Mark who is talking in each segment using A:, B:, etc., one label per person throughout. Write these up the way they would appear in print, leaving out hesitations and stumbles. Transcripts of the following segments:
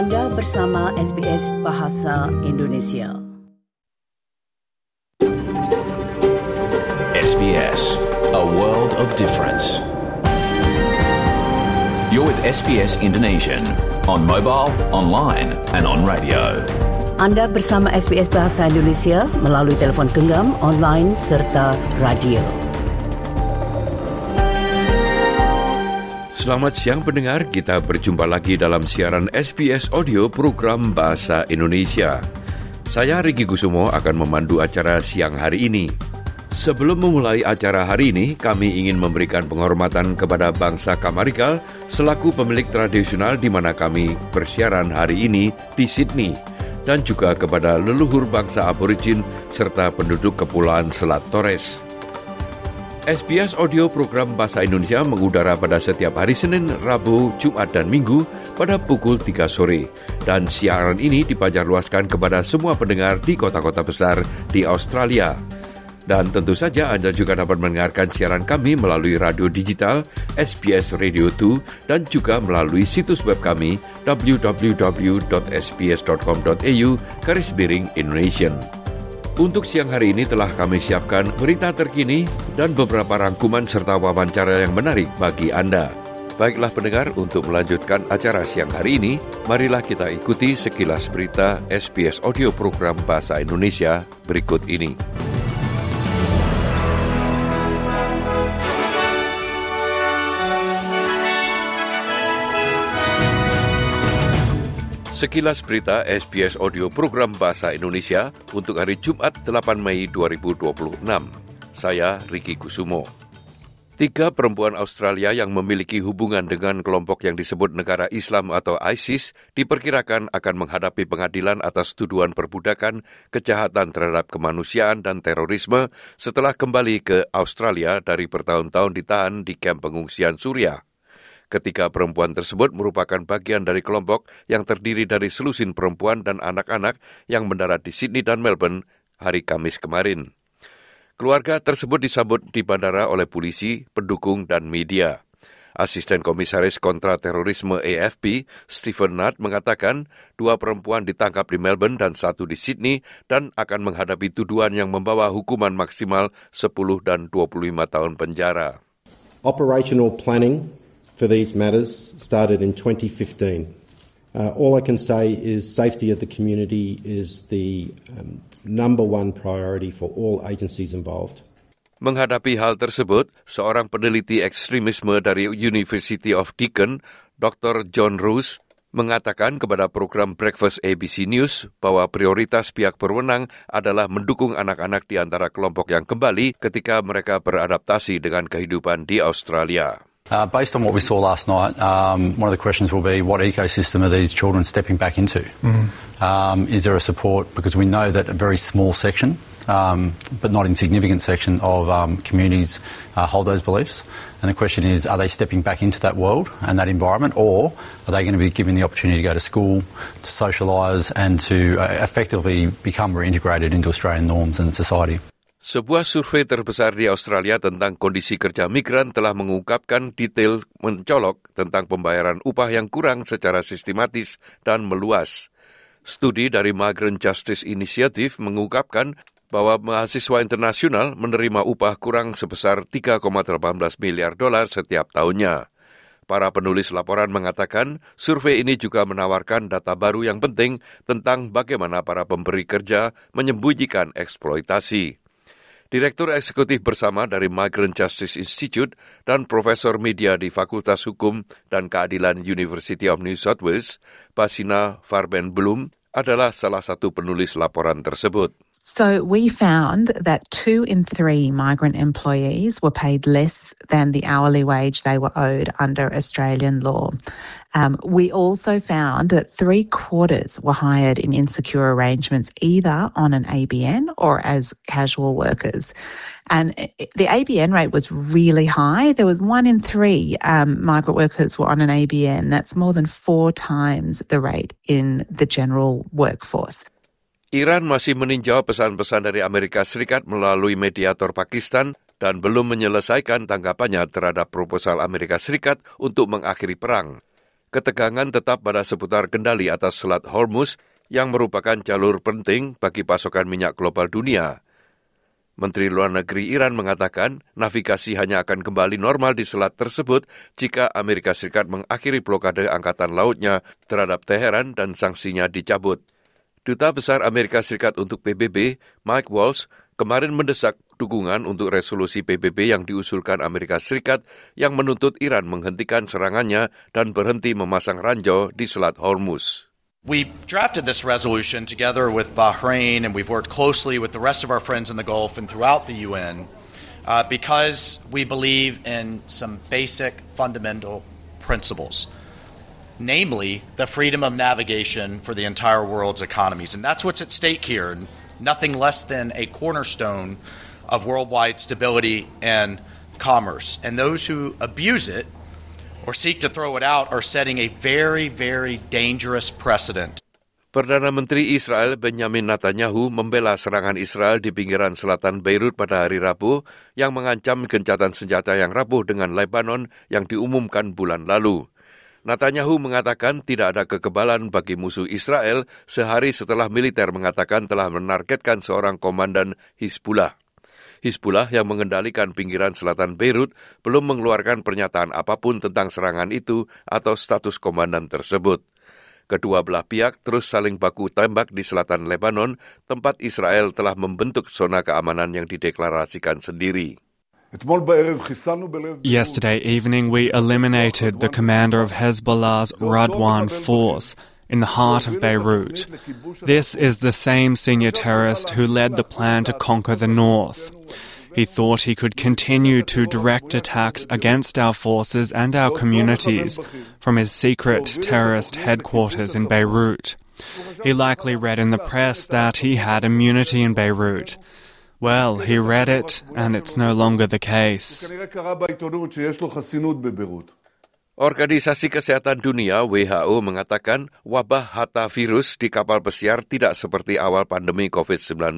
A: Anda bersama SBS Bahasa Indonesia.
B: SBS, a world of difference. You're with SBS Indonesian on mobile, online and on radio.
A: Anda bersama SBS Bahasa Indonesia melalui telefon genggam, online serta radio.
C: Selamat siang pendengar, kita berjumpa lagi dalam siaran SBS Audio program Bahasa Indonesia. Saya Riki Kusumo akan memandu acara siang hari ini. Sebelum memulai acara hari ini, kami ingin memberikan penghormatan kepada bangsa Kamarikal selaku pemilik tradisional di mana kami bersiaran hari ini di Sydney, dan juga kepada leluhur bangsa aborigin serta penduduk Kepulauan Selat Torres. SBS Audio program Bahasa Indonesia mengudara pada setiap hari Senin, Rabu, Jumat, dan Minggu pada pukul 3 sore. Dan siaran ini dipancarluaskan kepada semua pendengar di kota-kota besar di Australia. Dan tentu saja Anda juga dapat mendengarkan siaran kami melalui radio digital, SBS Radio 2, dan juga melalui situs web kami www.sbs.com.au/Indonesian. Untuk siang hari ini telah kami siapkan berita terkini dan beberapa rangkuman serta wawancara yang menarik bagi Anda. Baiklah pendengar, untuk melanjutkan acara siang hari ini, marilah kita ikuti sekilas berita SBS Audio program Bahasa Indonesia berikut ini. Sekilas berita SBS Audio program Bahasa Indonesia untuk hari Jumat 8 Mei 2026. Saya Riki Kusumo. 3 perempuan Australia yang memiliki hubungan dengan kelompok yang disebut Negara Islam atau ISIS diperkirakan akan menghadapi pengadilan atas tuduhan perbudakan, kejahatan terhadap kemanusiaan dan terorisme setelah kembali ke Australia dari bertahun-tahun ditahan di kamp pengungsian Suriah. Ketiga perempuan tersebut merupakan bagian dari kelompok yang terdiri dari selusin perempuan dan anak-anak yang mendarat di Sydney dan Melbourne hari Kamis kemarin. Keluarga tersebut disambut di bandara oleh polisi, pendukung, dan media. Asisten Komisaris Kontraterorisme AFP, Stephen Nutt, mengatakan 2 perempuan ditangkap di Melbourne dan 1 di Sydney dan akan menghadapi tuduhan yang membawa hukuman maksimal 10 dan 25 tahun penjara.
D: Operational planning for these matters started in 2015. All I can say is safety of the community is the number one priority for all agencies involved.
C: Menghadapi hal tersebut, seorang peneliti ekstremisme dari University of Deakin, Dr. John Roos, mengatakan kepada program Breakfast ABC News bahwa prioritas pihak berwenang adalah mendukung anak-anak di antara kelompok yang kembali ketika mereka beradaptasi dengan kehidupan di Australia.
E: Based on what we saw last night, one of the questions will be what ecosystem are these children stepping back into? Is there a support? Because we know that a very small section, but not insignificant section of communities hold those beliefs. And the question is, are they stepping back into that world and that environment, or are they going to be given the opportunity to go to school, to socialise and to effectively become reintegrated into Australian norms and society?
C: Sebuah survei terbesar di Australia tentang kondisi kerja migran telah mengungkapkan detail mencolok tentang pembayaran upah yang kurang secara sistematis dan meluas. Studi dari Migrant Justice Initiative mengungkapkan bahwa mahasiswa internasional menerima upah kurang sebesar $3,18 miliar setiap tahunnya. Para penulis laporan mengatakan survei ini juga menawarkan data baru yang penting tentang bagaimana para pemberi kerja menyembunyikan eksploitasi. Direktur Eksekutif Bersama dari Migrant Justice Institute dan Profesor Media di Fakultas Hukum dan Keadilan University of New South Wales, Basina Farben-Bloom, adalah salah satu penulis laporan tersebut.
F: So we found that 2 in 3 migrant employees were paid less than the hourly wage they were owed under Australian law. We also found that 3/4 were hired in insecure arrangements either on an ABN or as casual workers. And the ABN rate was really high. There was 1 in 3 migrant workers were on an ABN. That's more than 4 times the rate in the general workforce.
C: Iran masih meninjau pesan-pesan dari Amerika Serikat melalui mediator Pakistan dan belum menyelesaikan tanggapannya terhadap proposal Amerika Serikat untuk mengakhiri perang. Ketegangan tetap pada seputar kendali atas Selat Hormuz yang merupakan jalur penting bagi pasokan minyak global dunia. Menteri Luar Negeri Iran mengatakan navigasi hanya akan kembali normal di selat tersebut jika Amerika Serikat mengakhiri blokade angkatan lautnya terhadap Teheran dan sanksinya dicabut. Duta Besar Amerika Serikat untuk PBB, Mike Waltz, kemarin mendesak dukungan untuk resolusi PBB yang diusulkan Amerika Serikat yang menuntut Iran menghentikan serangannya dan berhenti memasang ranjau di Selat Hormuz.
G: We drafted this resolution together with Bahrain, and we've worked closely with the rest of our friends in the Gulf and throughout the UN because we believe in some basic fundamental principles, namely the freedom of navigation for the entire world's economies. And that's what's at stake here, nothing less than a cornerstone of worldwide stability and commerce. And those who abuse it or seek to throw it out are setting a very, very dangerous precedent.
C: Perdana Menteri Israel Benjamin Netanyahu membela serangan Israel di pinggiran selatan Beirut pada hari Rabu yang mengancam gencatan senjata yang rapuh dengan Lebanon yang diumumkan bulan lalu. Netanyahu mengatakan tidak ada kekebalan bagi musuh Israel sehari setelah militer mengatakan telah menargetkan seorang komandan Hizbullah. Hizbullah yang mengendalikan pinggiran selatan Beirut belum mengeluarkan pernyataan apapun tentang serangan itu atau status komandan tersebut. Kedua belah pihak terus saling baku tembak di selatan Lebanon, tempat Israel telah membentuk zona keamanan yang dideklarasikan sendiri.
H: Yesterday evening, we eliminated the commander of Hezbollah's Radwan force in the heart of Beirut. This is the same senior terrorist who led the plan to conquer the north. He thought he could continue to direct attacks against our forces and our communities from his secret terrorist headquarters in Beirut. He likely read in the press that he had immunity in Beirut. Well, he read it, and it's no longer the case.
C: Organisasi Kesehatan Dunia (WHO) mengatakan wabah hantavirus di kapal pesiar tidak seperti awal pandemi COVID-19.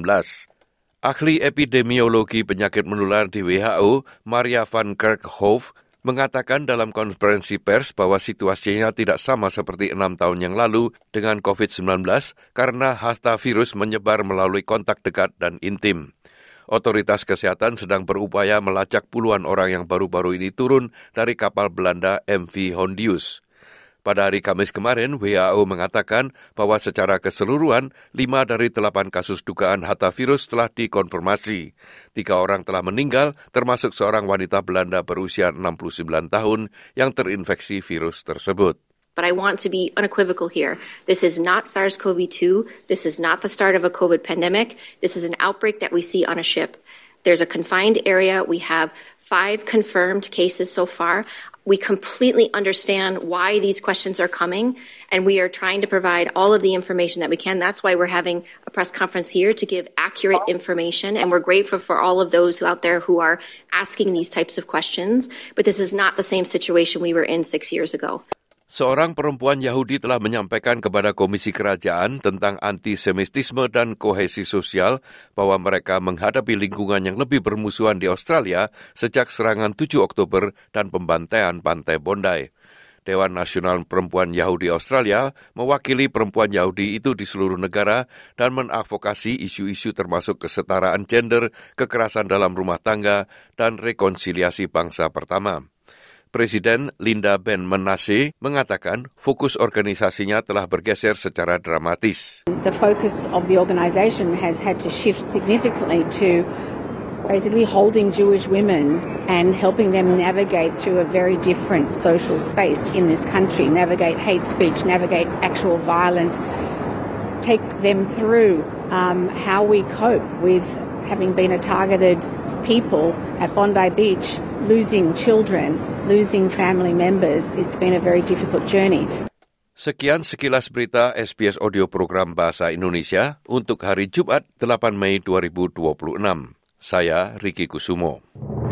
C: Ahli epidemiologi penyakit menular di WHO, Maria van Kerkhoff, mengatakan dalam konferensi pers bahwa situasinya tidak sama seperti 6 tahun yang lalu dengan COVID-19 karena hantavirus menyebar melalui kontak dekat dan intim. Otoritas kesehatan sedang berupaya melacak puluhan orang yang baru-baru ini turun dari kapal Belanda MV Hondius. Pada hari Kamis kemarin, WHO mengatakan bahwa secara keseluruhan 5 dari 8 kasus dugaan hantavirus telah dikonfirmasi. 3 orang telah meninggal, termasuk seorang wanita Belanda berusia 69 tahun yang terinfeksi virus tersebut.
I: But I want to be unequivocal here. This is not SARS-CoV-2. This is not the start of a COVID pandemic. This is an outbreak that we see on a ship. There's a confined area. We have 5 confirmed cases so far. We completely understand why these questions are coming, and we are trying to provide all of the information that we can. That's why we're having a press conference here to give accurate information, and we're grateful for all of those out there who are asking these types of questions. But this is not the same situation we were in 6 years ago.
C: Seorang perempuan Yahudi telah menyampaikan kepada Komisi Kerajaan tentang antisemitisme dan kohesi sosial bahwa mereka menghadapi lingkungan yang lebih bermusuhan di Australia sejak serangan 7 Oktober dan pembantaian pantai Bondi. Dewan Nasional Perempuan Yahudi Australia mewakili perempuan Yahudi itu di seluruh negara dan mengadvokasi isu-isu termasuk kesetaraan gender, kekerasan dalam rumah tangga, dan rekonsiliasi bangsa pertama. Presiden Linda Ben-Menasseh mengatakan fokus organisasinya telah bergeser secara dramatis.
J: The focus of the organisation has had to shift significantly to basically holding Jewish women and helping them navigate through a very different social space in this country, navigate hate speech, navigate actual violence, take them through how we cope with having been a targeted people at Bondi Beach, losing children, losing family members. It's been a very difficult journey.
C: Sekian sekilas berita SBS Audio Program Bahasa Indonesia untuk hari Jumat 8 Mei 2026. Saya Ricky Kusumo.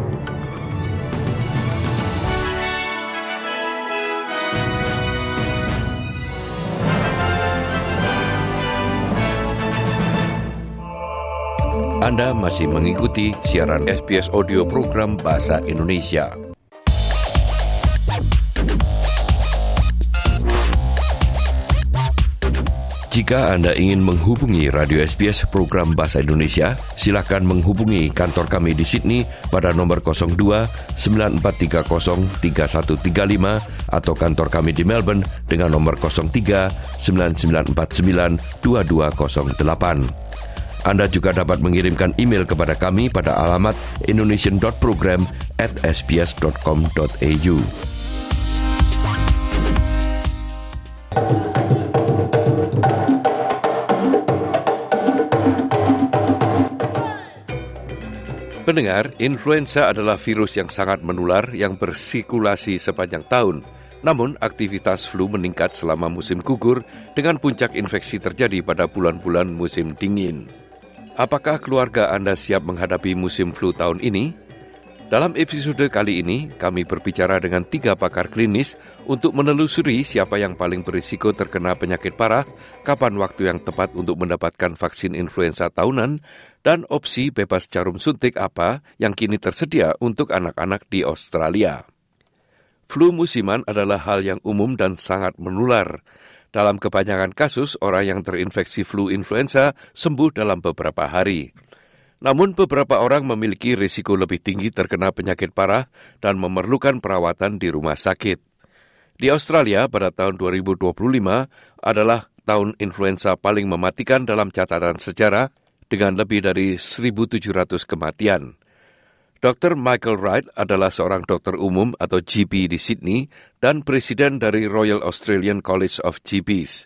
C: Anda masih mengikuti siaran SBS Audio Program Bahasa Indonesia. Jika Anda ingin menghubungi Radio SBS program Bahasa Indonesia, silakan menghubungi kantor kami di Sydney pada nomor 02 9430 3135 atau kantor kami di Melbourne dengan nomor 03 9949 2208. Anda juga dapat mengirimkan email kepada kami pada alamat indonesian.program@sbs.com.au. Pendengar, influenza adalah virus yang sangat menular yang bersirkulasi sepanjang tahun. Namun, aktivitas flu meningkat selama musim gugur dengan puncak infeksi terjadi pada bulan-bulan musim dingin. Apakah keluarga Anda siap menghadapi musim flu tahun ini? Dalam episode kali ini, kami berbicara dengan 3 pakar klinis untuk menelusuri siapa yang paling berisiko terkena penyakit parah, kapan waktu yang tepat untuk mendapatkan vaksin influenza tahunan, dan opsi bebas jarum suntik apa yang kini tersedia untuk anak-anak di Australia. Flu musiman adalah hal yang umum dan sangat menular. Dalam kebanyakan kasus, orang yang terinfeksi flu influenza sembuh dalam beberapa hari. Namun beberapa orang memiliki risiko lebih tinggi terkena penyakit parah dan memerlukan perawatan di rumah sakit. Di Australia pada tahun 2025 adalah tahun influenza paling mematikan dalam catatan sejarah dengan lebih dari 1.700 kematian. Dr. Michael Wright adalah seorang dokter umum atau GP di Sydney dan presiden dari Royal Australian College of GPs.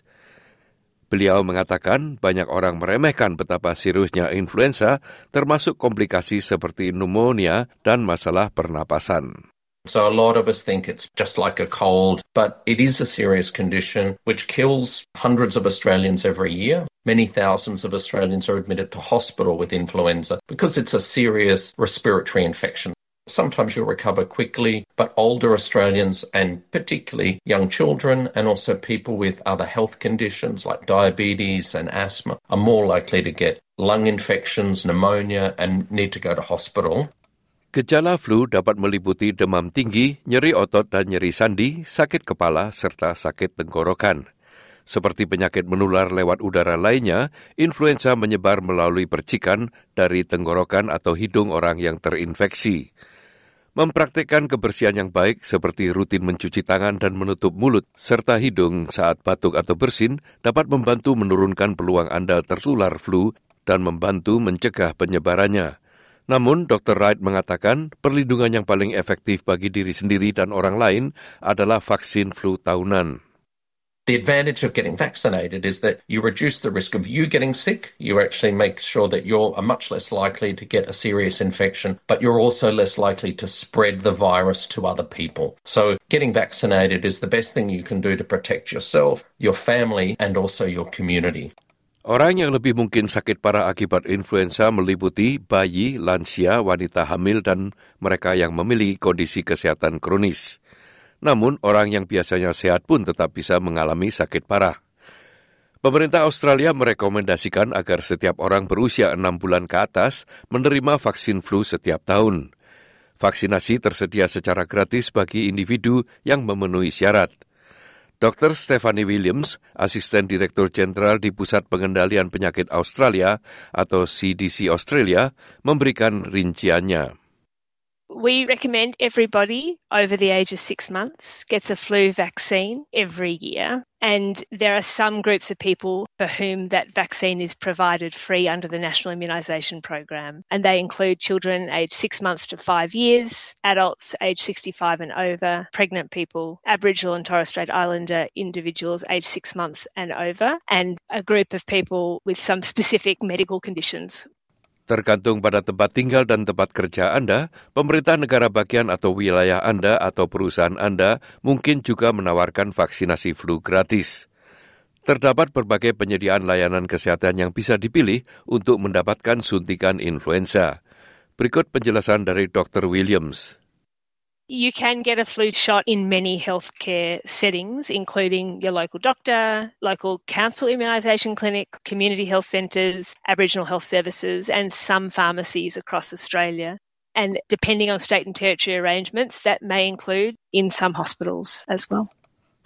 C: Beliau mengatakan banyak orang meremehkan betapa seriusnya influenza, termasuk komplikasi seperti pneumonia dan masalah pernapasan.
K: So a lot of us think it's just like a cold, but it is a serious condition which kills hundreds of Australians every year. Many thousands of Australians are admitted to hospital with influenza because it's a serious respiratory infection. Sometimes you'll recover quickly, but older Australians and particularly young children and also people with other health conditions like diabetes and asthma are more likely to get lung infections, pneumonia and need to go to hospital.
C: Gejala flu dapat meliputi demam tinggi, nyeri otot dan nyeri sandi, sakit kepala, serta sakit tenggorokan. Seperti penyakit menular lewat udara lainnya, influenza menyebar melalui percikan dari tenggorokan atau hidung orang yang terinfeksi. Mempraktikkan kebersihan yang baik seperti rutin mencuci tangan dan menutup mulut serta hidung saat batuk atau bersin dapat membantu menurunkan peluang Anda tertular flu dan membantu mencegah penyebarannya. Namun, Dr. Wright mengatakan perlindungan yang paling efektif bagi diri sendiri dan orang lain adalah vaksin flu tahunan.
K: The advantage of getting vaccinated is that you reduce the risk of you getting sick. You actually make sure that you're much less likely to get a serious infection, but you're also less likely to spread the virus to other people. So getting vaccinated is the best thing you can do to protect yourself, your family, and also your community.
C: Orang yang lebih mungkin sakit parah akibat influenza meliputi bayi, lansia, wanita hamil, dan mereka yang memiliki kondisi kesehatan kronis. Namun, orang yang biasanya sehat pun tetap bisa mengalami sakit parah. Pemerintah Australia merekomendasikan agar setiap orang berusia 6 bulan ke atas menerima vaksin flu setiap tahun. Vaksinasi tersedia secara gratis bagi individu yang memenuhi syarat. Dr. Stephanie Williams, Asisten Direktur Jenderal di Pusat Pengendalian Penyakit Australia atau CDC Australia, memberikan rinciannya.
L: We recommend everybody over the age of 6 months gets a flu vaccine every year. And there are some groups of people for whom that vaccine is provided free under the National Immunisation Program. And they include children aged 6 months to 5 years, adults aged 65 and over, pregnant people, Aboriginal and Torres Strait Islander individuals aged 6 months and over, and a group of people with some specific medical conditions.
C: Tergantung pada tempat tinggal dan tempat kerja Anda, pemerintah negara bagian atau wilayah Anda atau perusahaan Anda mungkin juga menawarkan vaksinasi flu gratis. Terdapat berbagai penyediaan layanan kesehatan yang bisa dipilih untuk mendapatkan suntikan influenza. Berikut penjelasan dari Dr. Williams.
L: You can get a flu shot in many healthcare settings, including your local doctor, local council immunisation clinic, community health centres, Aboriginal health services, and some pharmacies across Australia. And depending on state and territory arrangements, that may include in some hospitals as well.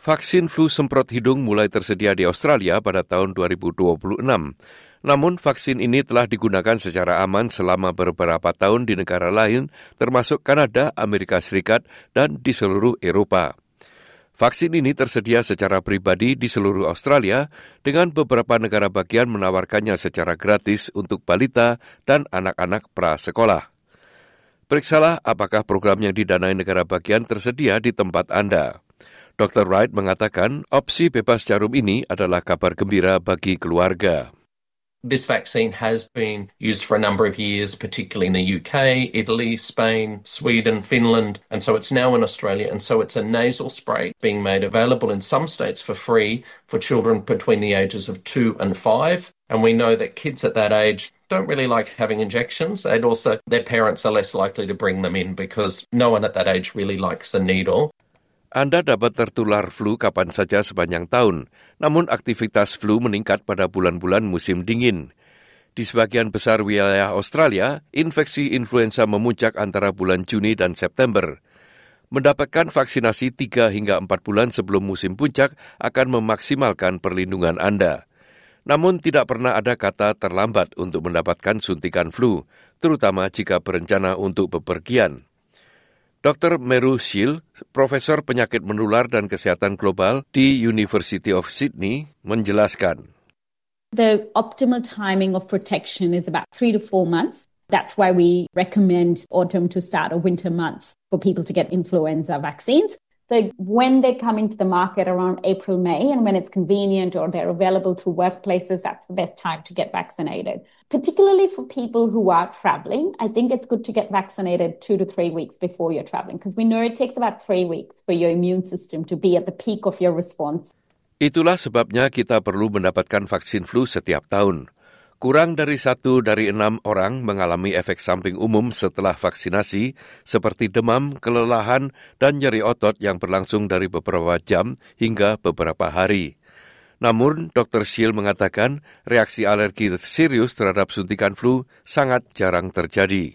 C: Vaksin flu semprot hidung mulai tersedia di Australia pada tahun 2026. Namun vaksin ini telah digunakan secara aman selama beberapa tahun di negara lain, termasuk Kanada, Amerika Serikat, dan di seluruh Eropa. Vaksin ini tersedia secara pribadi di seluruh Australia, dengan beberapa negara bagian menawarkannya secara gratis untuk balita dan anak-anak prasekolah. Periksalah apakah program yang didanai negara bagian tersedia di tempat Anda. Dr. Wright mengatakan opsi bebas jarum ini adalah kabar gembira bagi keluarga.
K: This vaccine has been used for a number of years, particularly in the UK, Italy, Spain, Sweden, Finland, and so it's now in Australia. And so it's a nasal spray being made available in some states for free for children between the ages of 2 and 5. And we know that kids at that age don't really like having injections, and also their parents are less likely to bring them in because no one at that age really likes a needle.
C: Anda dapat tertular flu kapan saja sepanjang tahun, namun aktivitas flu meningkat pada bulan-bulan musim dingin. Di sebagian besar wilayah Australia, infeksi influenza memuncak antara bulan Juni dan September. Mendapatkan vaksinasi 3 hingga 4 bulan sebelum musim puncak akan memaksimalkan perlindungan Anda. Namun tidak pernah ada kata terlambat untuk mendapatkan suntikan flu, terutama jika berencana untuk bepergian. Dr. Meru Shiel, Profesor Penyakit Menular dan Kesehatan Global di University of Sydney, menjelaskan.
M: The optimal timing of protection is about 3 to 4 months. That's why we recommend autumn to start or winter months for people to get influenza vaccines. So when they come into the market around April, May, and when it's convenient or they're available to workplaces, that's the best time to get vaccinated. Particularly for people who are traveling, I think it's good to get vaccinated 2 to 3 weeks before you're traveling, because we know it takes about 3 weeks for your immune system to be at the peak of your response.
C: Itulah sebabnya kita perlu mendapatkan vaksin flu setiap tahun. Kurang dari 1 dari 6 orang mengalami efek samping umum setelah vaksinasi, seperti demam, kelelahan, dan nyeri otot yang berlangsung dari beberapa jam hingga beberapa hari. Namun, Dr. Shiel mengatakan reaksi alergi serius terhadap suntikan flu sangat jarang terjadi.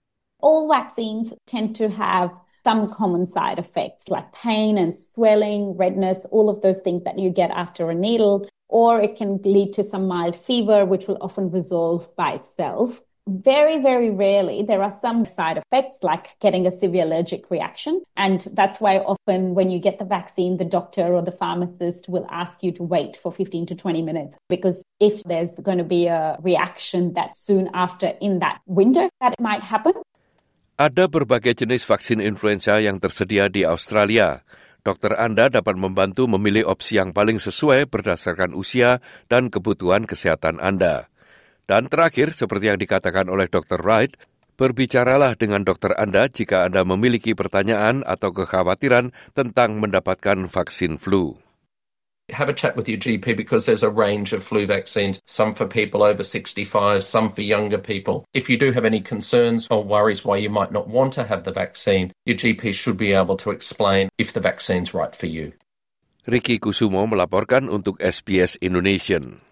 M: All vaccines tend to have some common side effects like pain and swelling, redness, all of those things that you get after a needle. Or it can lead to some mild fever, which will often resolve by itself. Very, very rarely, there are some side effects like getting a severe allergic reaction. And that's why often when you get the vaccine, the doctor or the pharmacist will ask you to wait for 15 to 20 minutes. Because if there's going to be a reaction that soon after in that window, that might happen.
C: Ada berbagai jenis vaksin influenza yang tersedia di Australia. Dokter Anda dapat membantu memilih opsi yang paling sesuai berdasarkan usia dan kebutuhan kesehatan Anda. Dan terakhir, seperti yang dikatakan oleh Dr. Wright, berbicaralah dengan dokter Anda jika Anda memiliki pertanyaan atau kekhawatiran tentang mendapatkan vaksin flu.
K: Have a chat with your GP because there's a range of flu vaccines, some for people over 65, some for younger people. If you do have any concerns or worries why you might not want to have the vaccine, your GP should be able to explain if the vaccine's right for you.
C: Ricky Kusumo melaporkan untuk SBS Indonesian.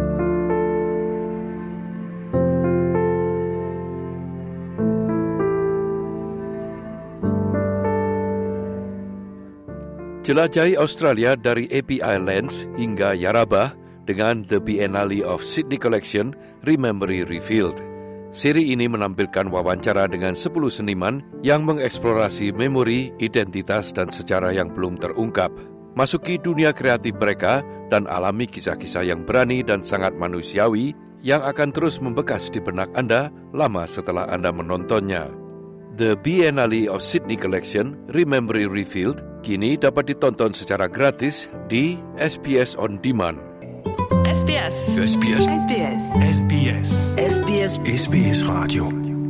C: Jelajahi Australia dari API Lands hingga Yarrabah dengan The Biennale of Sydney Collection Rememory Revealed. Seri ini menampilkan wawancara dengan 10 seniman yang mengeksplorasi memori, identitas, dan sejarah yang belum terungkap. Masuki dunia kreatif mereka dan alami kisah-kisah yang berani dan sangat manusiawi yang akan terus membekas di benak Anda lama setelah Anda menontonnya. The Biennale of Sydney Collection Rememory Revealed kini dapat ditonton secara gratis di SBS On Demand.
N: SBS. SBS. SBS. SBS. SBS. SBS Radio.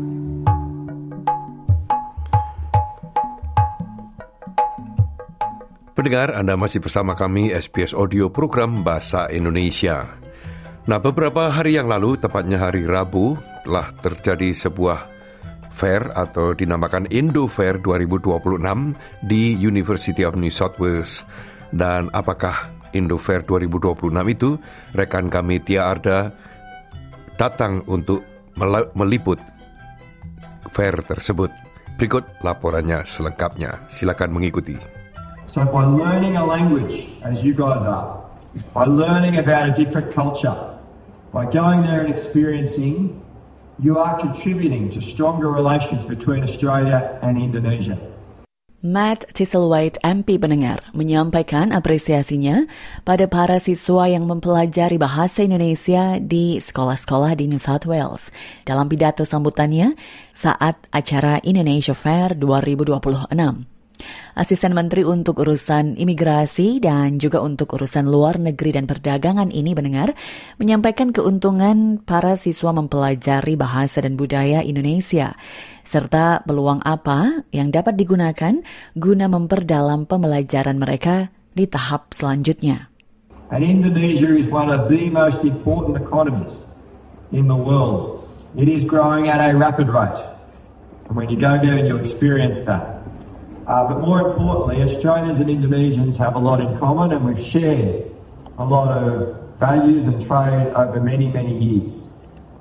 C: Pendengar, Anda masih bersama kami SBS Audio Program Bahasa Indonesia. Nah, beberapa hari yang lalu, tepatnya hari Rabu, telah terjadi sebuah fair atau dinamakan Indo Fair 2026 di University of New South Wales. Dan apakah Indo Fair 2026 itu? Rekan kami Tia Arda datang untuk meliput fair tersebut. Berikut laporannya selengkapnya. Silakan mengikuti.
O: So by learning a language, as you guys are, by learning about a different culture, by going there and experiencing, you are contributing to stronger relations between Australia and Indonesia.
P: Matt Thistlethwaite MP pendengar menyampaikan apresiasinya pada para siswa yang mempelajari bahasa Indonesia di sekolah-sekolah di New South Wales dalam pidato sambutannya saat acara Indonesia Fair 2026. Asisten Menteri untuk Urusan Imigrasi dan juga untuk Urusan Luar Negeri dan Perdagangan ini pendengar menyampaikan keuntungan para siswa mempelajari bahasa dan budaya Indonesia serta peluang apa yang dapat digunakan guna memperdalam pembelajaran mereka di tahap selanjutnya.
O: And Indonesia is one of the most important economies in the world. It is growing at a rapid rate. And when you go there and you experience that. But more importantly, Australians and Indonesians have a lot in common, and we've shared a lot of values and trade over many, many years.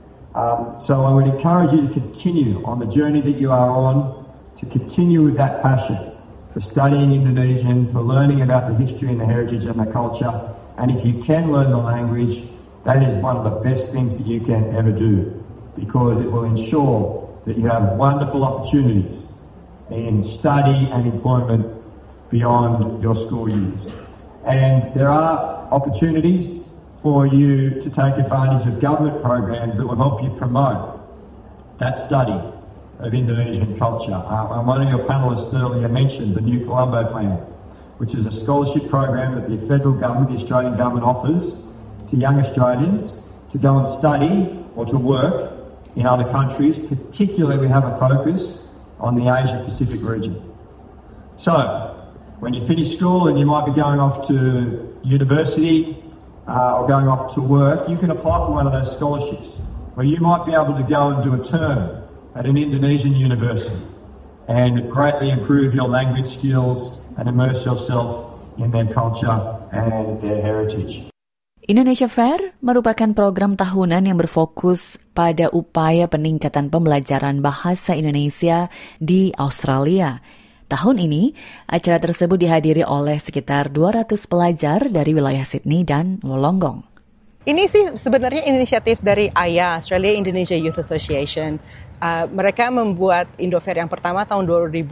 O: So I would encourage you to continue on the journey that you are on, to continue with that passion for studying Indonesian, for learning about the history and the heritage and the culture. And if you can learn the language, that is one of the best things that you can ever do, because it will ensure that you have wonderful opportunities in study and employment beyond your school years. And there are opportunities for you to take advantage of government programs that will help you promote that study of Indonesian culture. One of your panellists earlier mentioned the New Colombo Plan, which is a scholarship program that the federal government, the Australian government, offers to young Australians to go and study or to work in other countries. Particularly, we have a focus on the Asia-Pacific region. So, when you finish school and you might be going off to university or going off to work, you can apply for one of those scholarships where you might be able to go and do a term at an Indonesian university and greatly improve your language skills and immerse yourself in their culture and their heritage.
P: Indonesia Fair merupakan program tahunan yang berfokus pada upaya peningkatan pembelajaran bahasa Indonesia di Australia. Tahun ini, acara tersebut dihadiri oleh sekitar 200 pelajar dari wilayah Sydney dan Wollongong.
Q: Ini sih sebenarnya inisiatif dari AYA, Australia Indonesia Youth Association. Mereka membuat Indofair yang pertama tahun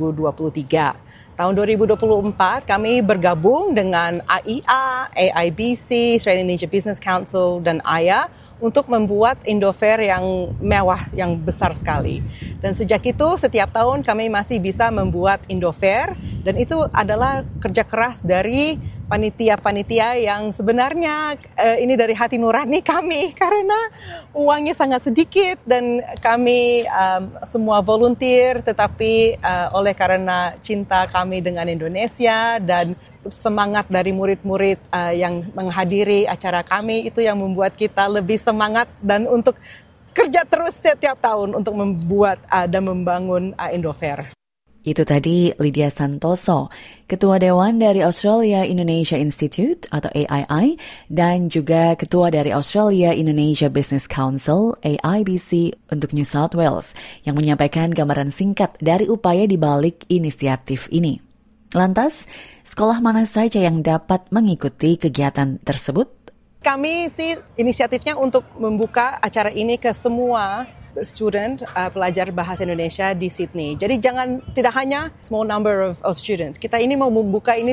Q: 2023. Tahun 2024 kami bergabung dengan AIA, AIBC, Australian Indonesia Business Council dan AYA untuk membuat Indofair yang mewah, yang besar sekali. Dan sejak itu setiap tahun kami masih bisa membuat Indofair dan itu adalah kerja keras dari panitia-panitia yang sebenarnya ini dari hati nurani kami karena uangnya sangat sedikit dan kami semua volunteer, tetapi oleh karena cinta kami dengan Indonesia dan semangat dari murid-murid yang menghadiri acara kami itu yang membuat kita lebih semangat dan untuk kerja terus setiap tahun untuk membuat dan membangun Indofair.
P: Itu tadi Lydia Santoso, Ketua Dewan dari Australia Indonesia Institute atau AII dan juga Ketua dari Australia Indonesia Business Council AIBC untuk New South Wales yang menyampaikan gambaran singkat dari upaya di balik inisiatif ini. Lantas, sekolah mana saja yang dapat mengikuti kegiatan tersebut?
Q: Kami sih inisiatifnya untuk membuka acara ini ke semua student, pelajar bahasa Indonesia di Sydney. Jadi tidak hanya small number of students. Kita ini mau membuka ini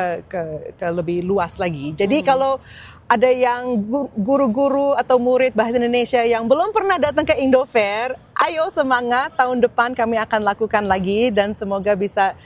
Q: ke lebih luas lagi. Jadi kalau ada yang guru-guru atau murid bahasa Indonesia yang belum pernah datang ke Indofair, ayo semangat, tahun depan kami akan lakukan lagi dan semoga bisa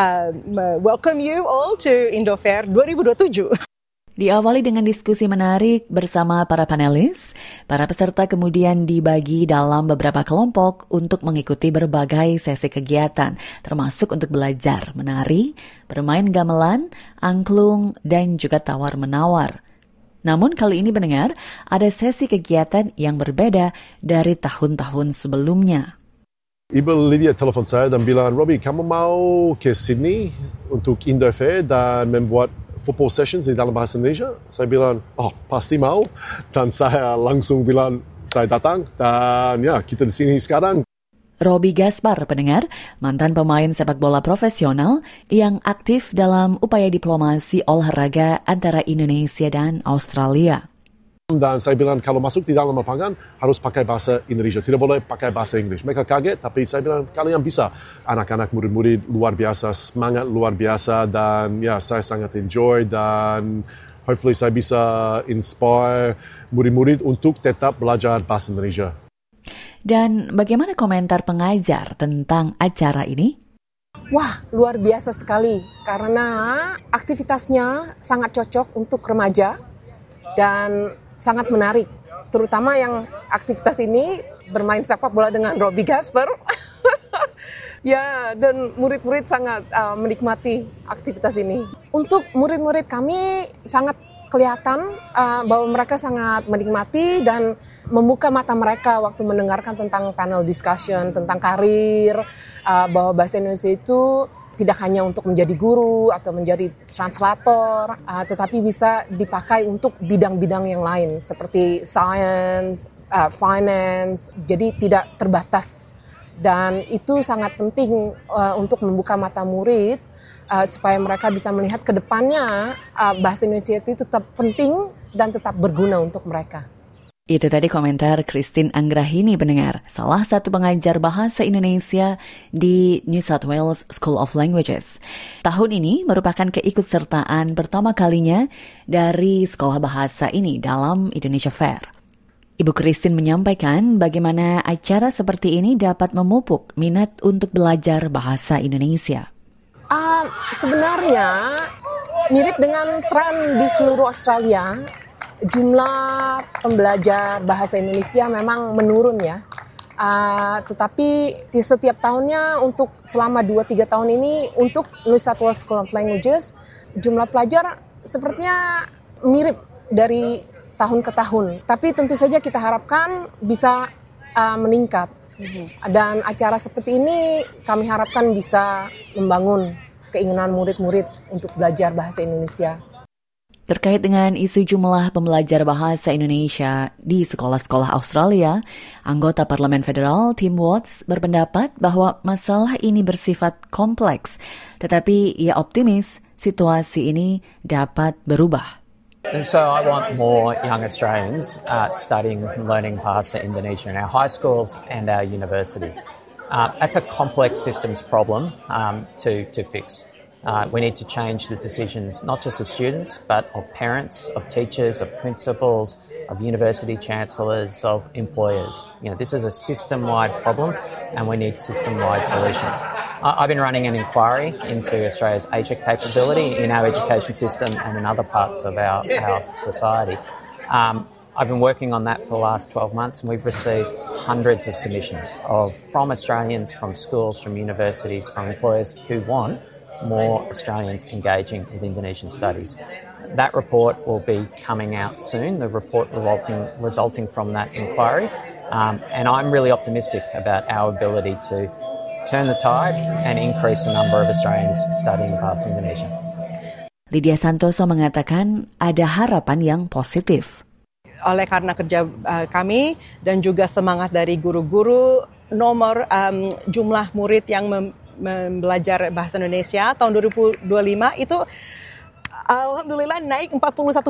Q: welcome you all to Indofair 2027.
P: Diawali dengan diskusi menarik bersama para panelis, para peserta kemudian dibagi dalam beberapa kelompok untuk mengikuti berbagai sesi kegiatan, termasuk untuk belajar menari, bermain gamelan, angklung, dan juga tawar-menawar. Namun kali ini pendengar, ada sesi kegiatan yang berbeda dari tahun-tahun sebelumnya.
R: Ibu Lydia telepon saya dan bilang, Robbie, kamu mau ke Sydney untuk Indofair dan membuat football sessions di dalam bahasa Indonesia? Saya bilang, pasti mau. Dan saya langsung bilang, saya datang dan ya, kita di sini sekarang.
P: Robbie Gaspar, pendengar, mantan pemain sepak bola profesional yang aktif dalam upaya diplomasi olahraga antara Indonesia dan Australia.
R: Dan saya bilang kalau masuk di dalam lapangan harus pakai bahasa Indonesia, tidak boleh pakai bahasa Inggris. Mereka kaget, tapi saya bilang kalian bisa. Anak-anak murid-murid luar biasa, semangat luar biasa, dan ya saya sangat enjoy dan hopefully saya bisa inspire murid-murid untuk tetap belajar bahasa Indonesia.
P: Dan bagaimana komentar pengajar tentang acara ini?
S: Wah, luar biasa sekali karena aktivitasnya sangat cocok untuk remaja dan sangat menarik. Terutama yang aktivitas ini bermain sepak bola dengan Robbie Gaspar. Ya, dan murid-murid sangat menikmati aktivitas ini. Untuk murid-murid kami sangat kelihatan bahwa mereka sangat menikmati dan membuka mata mereka waktu mendengarkan tentang panel discussion, tentang karir, bahwa bahasa Indonesia itu tidak hanya untuk menjadi guru atau menjadi translator, tetapi bisa dipakai untuk bidang-bidang yang lain seperti science, finance, jadi tidak terbatas. Dan itu sangat penting untuk membuka mata murid supaya mereka bisa melihat ke depannya bahasa Indonesia itu tetap penting dan tetap berguna untuk mereka.
P: Itu tadi komentar Christine Anggrahini, pendengar, salah satu pengajar bahasa Indonesia di New South Wales School of Languages. Tahun ini merupakan keikutsertaan pertama kalinya dari sekolah bahasa ini dalam Indonesia Fair. Ibu Christine menyampaikan bagaimana acara seperti ini dapat memupuk minat untuk belajar bahasa Indonesia.
S: Sebenarnya mirip dengan tren di seluruh Australia, jumlah pembelajar bahasa Indonesia memang menurun ya. Tetapi di setiap tahunnya untuk selama 2-3 tahun ini untuk New South Wales School of Languages, jumlah pelajar sepertinya mirip dari tahun ke tahun. Tapi tentu saja kita harapkan bisa meningkat. Dan acara seperti ini kami harapkan bisa membangun keinginan murid-murid untuk belajar bahasa Indonesia.
P: Terkait dengan isu jumlah pembelajar bahasa Indonesia di sekolah-sekolah Australia, anggota Parlemen Federal Tim Watts berpendapat bahwa masalah ini bersifat kompleks, tetapi ia optimis situasi ini dapat berubah.
T: And so I want more young Australians studying and learning Bahasa Indonesia in our high schools and our universities. That's a complex systems problem to fix. We need to change the decisions not just of students but of parents, of teachers, of principals, of university chancellors, of employers. You know, this is a system-wide problem and we need system-wide solutions. I've been running an inquiry into Australia's Asia capability in our education system and in other parts of our society. I've been working on that for the last 12 months and we've received hundreds of submissions from Australians, from schools, from universities, from employers who want more Australians engaging with Indonesian studies. That report will be coming out soon, the report resulting from that inquiry. And I'm really optimistic about our ability to turn the tide and increase the number of Australians studying Bahasa Indonesia.
P: Lydia Santoso mengatakan ada harapan yang positif.
Q: Oleh karena kerja kami dan juga semangat dari guru-guru, nomor jumlah murid yang belajar bahasa Indonesia tahun 2025 itu alhamdulillah naik 41%.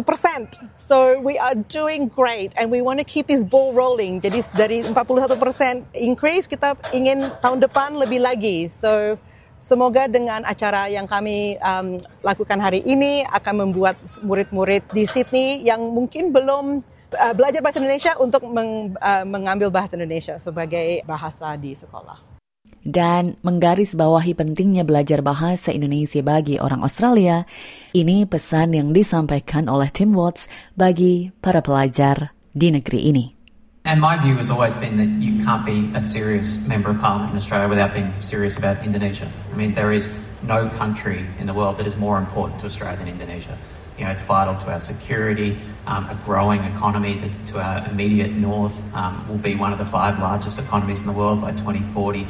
Q: So we are doing great and we want to keep this ball rolling. Jadi dari 41% increase kita ingin tahun depan lebih lagi. So semoga dengan acara yang kami lakukan hari ini akan membuat murid-murid di Sydney yang mungkin belum belajar bahasa Indonesia untuk mengambil bahasa Indonesia sebagai bahasa di sekolah.
P: Dan menggarisbawahi pentingnya belajar bahasa Indonesia bagi orang Australia, ini pesan yang disampaikan oleh Tim Watts bagi para pelajar di negeri ini.
U: And my view has always been that you can't be a serious member of parliament in Australia without being serious about Indonesia. I mean, there is no country in the world that is more important to Australia than Indonesia. You know, it's vital to our security, a growing economy that to our immediate north will be one of the 5 largest economies in the world by 2040.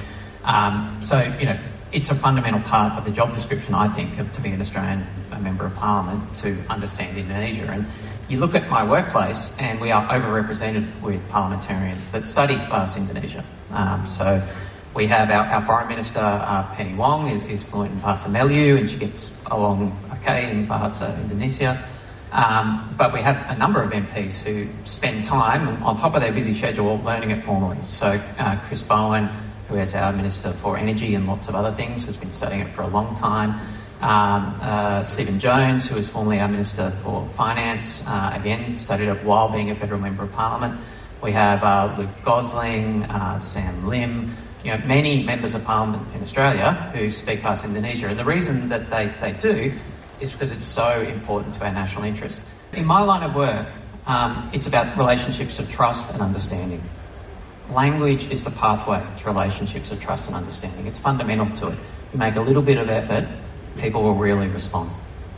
U: So, you know, it's a fundamental part of the job description, I think, to be an Australian member of parliament to understand Indonesia. And you look at my workplace and we are overrepresented with parliamentarians that study Bahasa Indonesia. So We have our Foreign Minister, Penny Wong, is fluent in Bahasa Melayu, and she gets along okay in Bahasa Indonesia. But we have a number of MPs who spend time on top of their busy schedule learning it formally. So Chris Bowen, who is our Minister for Energy and lots of other things, has been studying it for a long time. Stephen Jones, who is formerly our Minister for Finance, again studied it while being a federal member of Parliament. We have Luke Gosling, Sam Lim, many members of Parliament in Australia who speak Bahasa Indonesia. And the reason that they do is because it's so important to our national interest. In my line of work, it's about relationships of trust and understanding. Language is the pathway to relationships of trust and understanding. It's fundamental to it. You make a little bit of effort, people will really respond.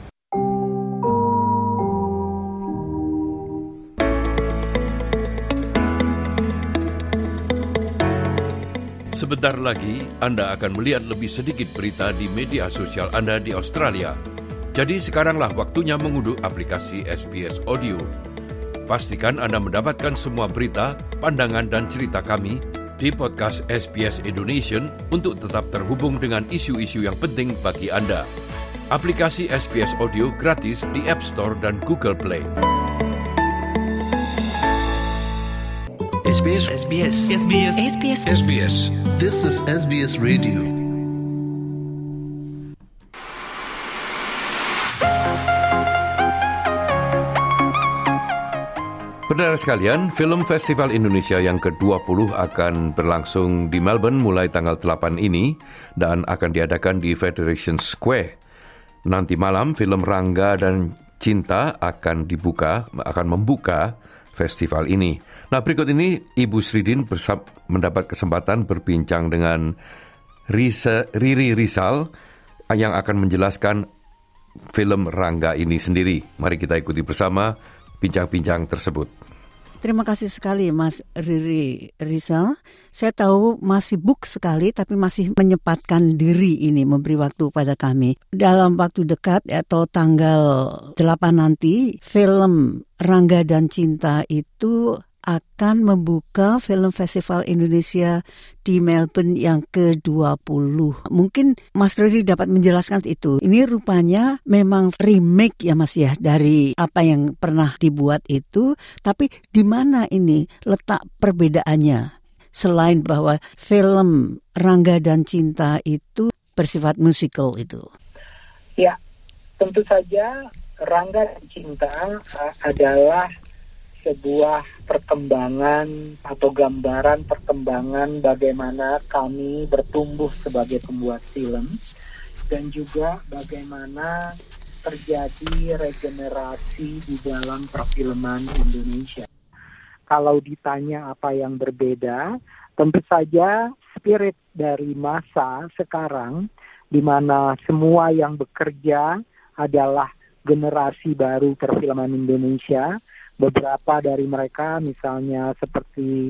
C: Sebentar lagi, Anda akan melihat lebih sedikit berita di media sosial Anda di Australia. Jadi sekaranglah waktunya mengunduh aplikasi SBS Audio. Pastikan Anda mendapatkan semua berita, pandangan dan cerita kami di podcast SBS Indonesia untuk tetap terhubung dengan isu-isu yang penting bagi Anda. Aplikasi SBS Audio gratis di App Store dan Google Play.
N: SBS. This is SBS Radio.
C: Pendengar sekalian, Film Festival Indonesia yang ke-20 akan berlangsung di Melbourne mulai tanggal 8 ini dan akan diadakan di Federation Square. Nanti malam film Rangga dan Cinta akan membuka festival ini. Nah, berikut ini Ibu Sridin mendapat kesempatan berbincang dengan Riri Rizal yang akan menjelaskan film Rangga ini sendiri. Mari kita ikuti bersama bincang-bincang tersebut.
A: Terima kasih sekali Mas Riri Rizal. Saya tahu masih sibuk sekali tapi masih menyempatkan diri ini memberi waktu pada kami. Dalam waktu dekat atau tanggal 8 nanti film Rangga dan Cinta itu akan membuka Film Festival Indonesia di Melbourne yang ke-20. Mungkin Mas Riri dapat menjelaskan itu. Ini rupanya memang remake ya Mas ya dari apa yang pernah dibuat itu. Tapi di mana ini letak perbedaannya? Selain bahwa film Rangga dan Cinta itu bersifat musikal itu.
B: Ya, tentu saja Rangga dan Cinta adalah sebuah perkembangan atau gambaran perkembangan bagaimana kami bertumbuh sebagai pembuat film dan juga bagaimana terjadi regenerasi di dalam perfilman Indonesia. Kalau ditanya apa yang berbeda, tentu saja spirit dari masa sekarang di mana semua yang bekerja adalah generasi baru perfilman Indonesia. Beberapa dari mereka misalnya seperti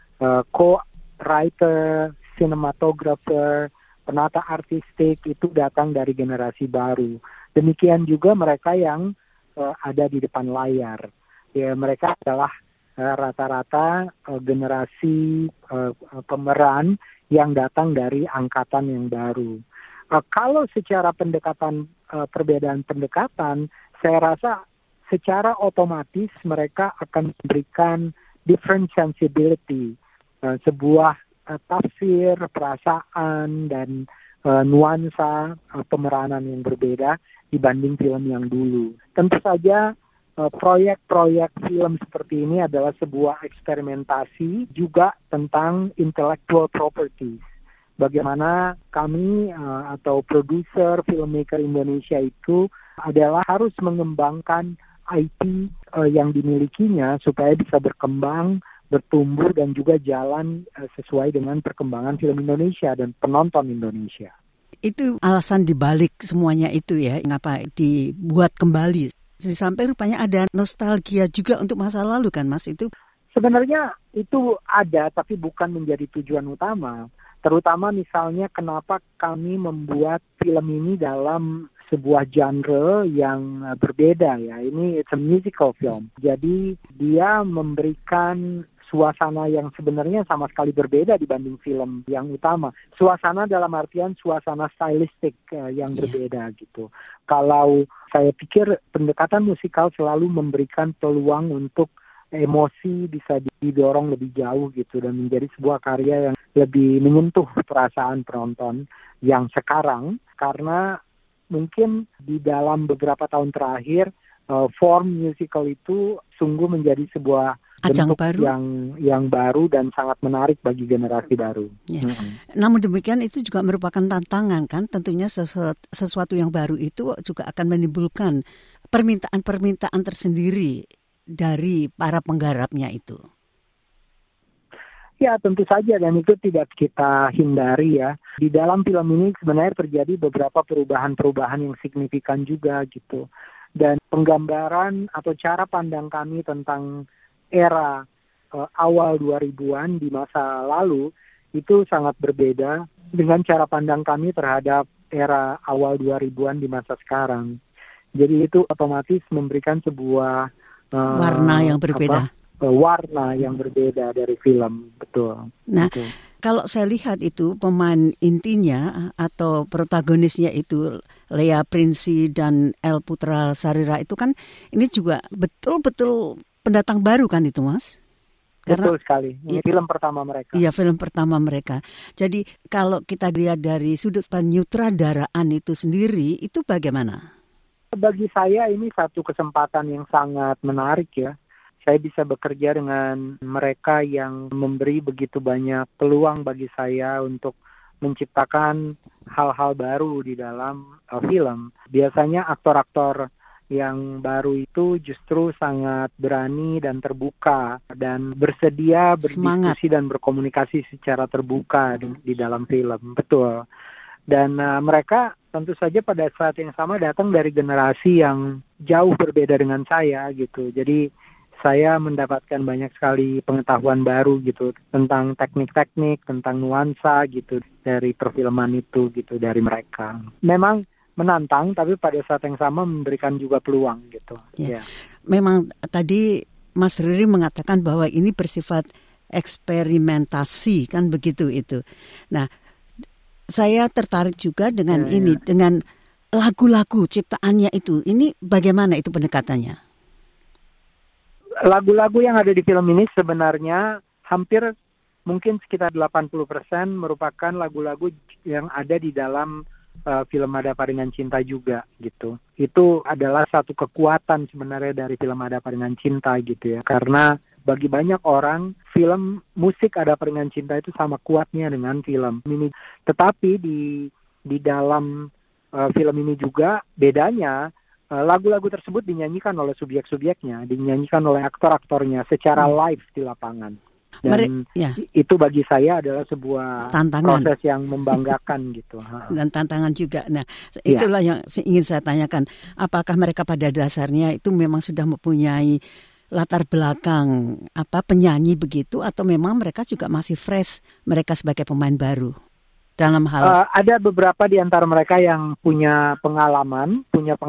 B: co-writer, cinematographer, penata artistik itu datang dari generasi baru. Demikian juga mereka yang ada di depan layar. Ya, mereka adalah rata-rata generasi pemeran yang datang dari angkatan yang baru. Kalau secara perbedaan pendekatan, saya rasa secara otomatis mereka akan memberikan different sensibility, sebuah tafsir, perasaan, dan nuansa pemeranan yang berbeda dibanding film yang dulu. Tentu saja proyek-proyek film seperti ini adalah sebuah eksperimentasi juga tentang intellectual properties. Bagaimana kami atau produser filmmaker Indonesia itu adalah harus mengembangkan IP yang dimilikinya supaya bisa berkembang, bertumbuh dan juga jalan sesuai dengan perkembangan film Indonesia dan penonton Indonesia.
A: Itu alasan dibalik semuanya itu ya, ngapa dibuat kembali. Sampai rupanya ada nostalgia juga untuk masa lalu kan Mas itu?
B: Sebenarnya itu ada tapi bukan menjadi tujuan utama. Terutama misalnya kenapa kami membuat film ini dalam sebuah genre yang berbeda ya. Ini it's a musical film. Jadi dia memberikan suasana yang sebenarnya sama sekali berbeda dibanding film yang utama. Suasana dalam artian suasana stylistik yang berbeda gitu. Kalau saya pikir pendekatan musikal selalu memberikan peluang untuk emosi bisa didorong lebih jauh gitu dan menjadi sebuah karya yang lebih menyentuh perasaan penonton yang sekarang, karena mungkin di dalam beberapa tahun terakhir form musical itu sungguh menjadi sebuah
A: ajang
B: bentuk
A: baru
B: yang baru dan sangat menarik bagi generasi baru.
A: Ya. Namun demikian itu juga merupakan tantangan kan, tentunya sesuatu yang baru itu juga akan menimbulkan permintaan tersendiri dari para penggarapnya itu.
B: Ya, tentu saja, dan itu tidak kita hindari ya. Di dalam film ini sebenarnya terjadi beberapa perubahan-perubahan yang signifikan juga gitu. Dan penggambaran atau cara pandang kami tentang era awal 2000-an di masa lalu itu sangat berbeda dengan cara pandang kami terhadap era awal 2000-an di masa sekarang. Jadi itu otomatis memberikan sebuah
A: warna yang berbeda.
B: Warna yang berbeda dari film, betul.
A: Nah,
B: betul.
A: Kalau saya lihat itu pemain intinya atau protagonisnya itu Lea Prinsi dan El Putra Sarira itu kan ini juga betul-betul pendatang baru kan itu, Mas?
B: Betul sekali. Ini film pertama mereka.
A: Iya, film pertama mereka. Jadi kalau kita lihat dari sudut penyutradaraan itu sendiri, itu bagaimana?
B: Bagi saya ini satu kesempatan yang sangat menarik ya. Saya bisa bekerja dengan mereka yang memberi begitu banyak peluang bagi saya untuk menciptakan hal-hal baru di dalam film. Biasanya aktor-aktor yang baru itu justru sangat berani dan terbuka dan bersedia berdiskusi dan berkomunikasi secara terbuka di dalam film. Betul. Dan mereka tentu saja pada saat yang sama datang dari generasi yang jauh berbeda dengan saya gitu. Jadi saya mendapatkan banyak sekali pengetahuan baru gitu tentang teknik-teknik, tentang nuansa gitu dari perfilman itu gitu dari mereka. Memang menantang, tapi pada saat yang sama memberikan juga peluang gitu.
A: Ya. Memang tadi Mas Riri mengatakan bahwa ini bersifat eksperimentasi kan begitu itu. Nah, saya tertarik juga dengan ini, dengan lagu-lagu ciptaannya itu. Ini bagaimana itu pendekatannya?
B: Lagu-lagu yang ada di film ini sebenarnya hampir mungkin sekitar 80% merupakan lagu-lagu yang ada di dalam film Ada Apa Dengan Cinta juga gitu. Itu adalah satu kekuatan sebenarnya dari film Ada Apa Dengan Cinta gitu ya. Karena bagi banyak orang film musik Ada Apa Dengan Cinta itu sama kuatnya dengan film ini. Tetapi di dalam film ini juga bedanya lagu-lagu tersebut dinyanyikan oleh subjek-subjeknya, dinyanyikan oleh aktor-aktornya secara live di lapangan. Dan itu bagi saya adalah sebuah tantangan, proses yang membanggakan gitu.
A: Dan tantangan juga. Nah, itulah yang ingin saya tanyakan. Apakah mereka pada dasarnya itu memang sudah mempunyai latar belakang penyanyi begitu, atau memang mereka juga masih fresh, mereka sebagai pemain baru? Dalam hal
B: ada beberapa di antara mereka yang punya pengalaman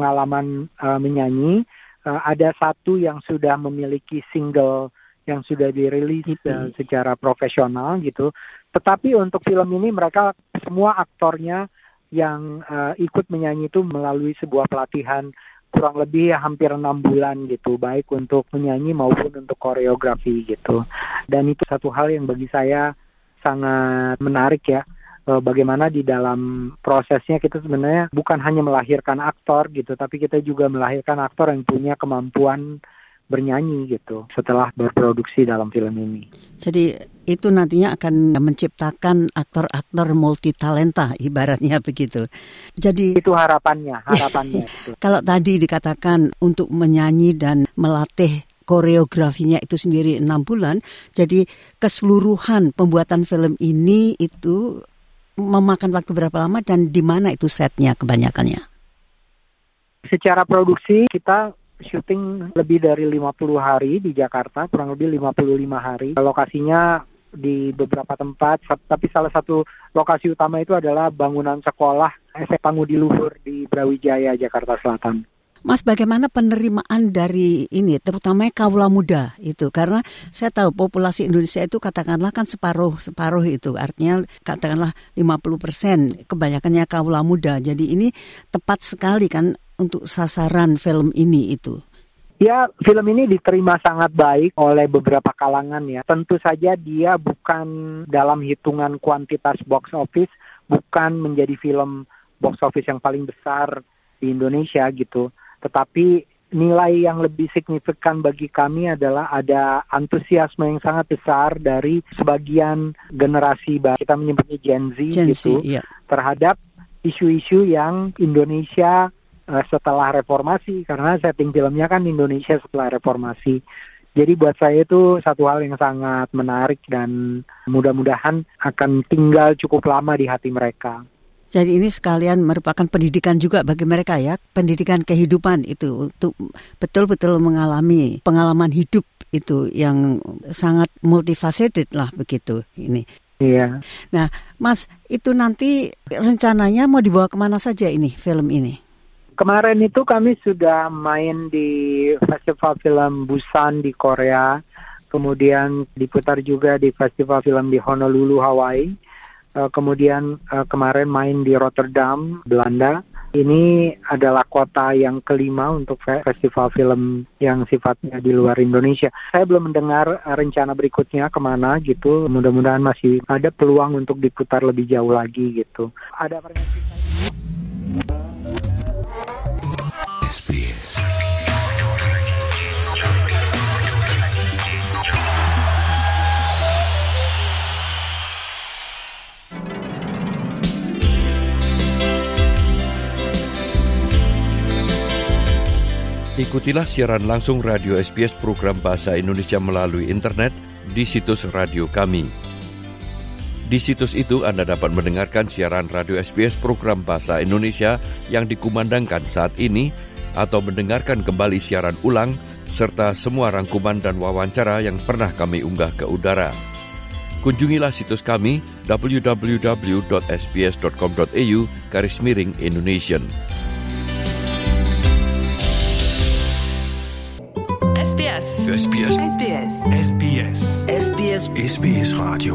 B: menyanyi. Ada satu yang sudah memiliki single yang sudah dirilis secara profesional gitu. Tetapi untuk film ini mereka semua aktornya yang ikut menyanyi itu melalui sebuah pelatihan kurang lebih hampir 6 bulan gitu, baik untuk menyanyi maupun untuk koreografi gitu. Dan itu satu hal yang bagi saya sangat menarik ya. Bagaimana di dalam prosesnya kita sebenarnya bukan hanya melahirkan aktor gitu, tapi kita juga melahirkan aktor yang punya kemampuan bernyanyi gitu setelah berproduksi dalam film ini.
A: Jadi itu nantinya akan menciptakan aktor-aktor multitalenta ibaratnya begitu. Jadi
B: itu harapannya. Gitu.
A: Kalau tadi dikatakan untuk menyanyi dan melatih koreografinya itu sendiri 6 bulan, jadi keseluruhan pembuatan film ini itu memakan waktu berapa lama dan di mana itu setnya kebanyakannya?
B: Secara produksi kita syuting lebih dari 50 hari di Jakarta, kurang lebih 55 hari. Lokasinya di beberapa tempat, tapi salah satu lokasi utama itu adalah bangunan sekolah SMP Pangudi Luhur di Brawijaya, Jakarta Selatan.
A: Mas, bagaimana penerimaan dari ini, terutama kaula muda itu? Karena saya tahu populasi Indonesia itu katakanlah kan separuh itu, artinya katakanlah 50% kebanyakannya kaula muda. Jadi ini tepat sekali kan untuk sasaran film ini itu.
B: Ya, film ini diterima sangat baik oleh beberapa kalangan ya. Tentu saja dia bukan dalam hitungan kuantitas box office, bukan menjadi film box office yang paling besar di Indonesia gitu. Tetapi nilai yang lebih signifikan bagi kami adalah ada antusiasme yang sangat besar dari sebagian generasi, kita menyebutnya Gen Z gitu, iya, terhadap isu-isu yang Indonesia setelah reformasi, karena setting filmnya kan Indonesia setelah reformasi. Jadi buat saya itu satu hal yang sangat menarik dan mudah-mudahan akan tinggal cukup lama di hati mereka.
A: Jadi ini sekalian merupakan pendidikan juga bagi mereka ya, pendidikan kehidupan itu untuk betul-betul mengalami pengalaman hidup itu yang sangat multifaceted lah begitu ini.
B: Iya.
A: Nah, Mas, itu nanti rencananya mau dibawa kemana saja ini film ini?
B: Kemarin itu kami sudah main di Festival Film Busan di Korea, kemudian diputar juga di Festival Film di Honolulu, Hawaii. Kemudian kemarin main di Rotterdam, Belanda. Ini adalah kota yang kelima untuk festival film yang sifatnya di luar Indonesia. Saya belum mendengar rencana berikutnya kemana gitu. Mudah-mudahan masih ada peluang untuk diputar lebih jauh lagi gitu. Ada
C: Ikutilah siaran langsung Radio SBS program Bahasa Indonesia melalui internet di situs radio kami. Di situs itu Anda dapat mendengarkan siaran Radio SBS program Bahasa Indonesia yang dikumandangkan saat ini atau mendengarkan kembali siaran ulang serta semua rangkuman dan wawancara yang pernah kami unggah ke udara. Kunjungilah situs kami www.sbs.com.au/Indonesian.
D: SBS. SBS. SBS. SBS. SBS Radio.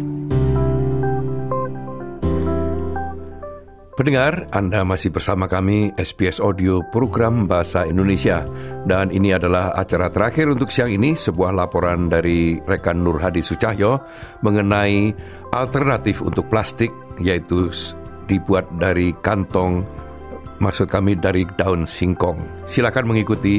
C: Pendengar, Anda masih bersama kami SBS Audio Program Bahasa Indonesia. Dan ini adalah acara terakhir untuk siang ini, sebuah laporan dari rekan Nur Hadi Sucahyo mengenai alternatif untuk plastik, yaitu dibuat dari kantong, maksud kami dari daun singkong. Silakan mengikuti.